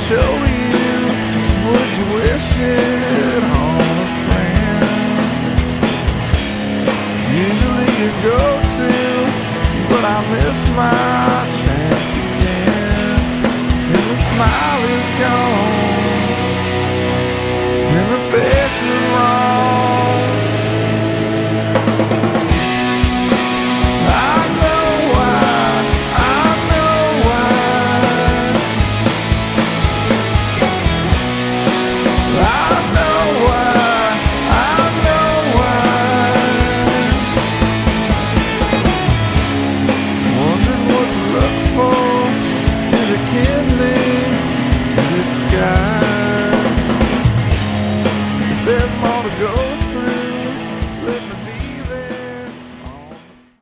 show you? Would you wish it on a friend? Usually you go to, but I miss my chance again. And the smile is gone, and the face is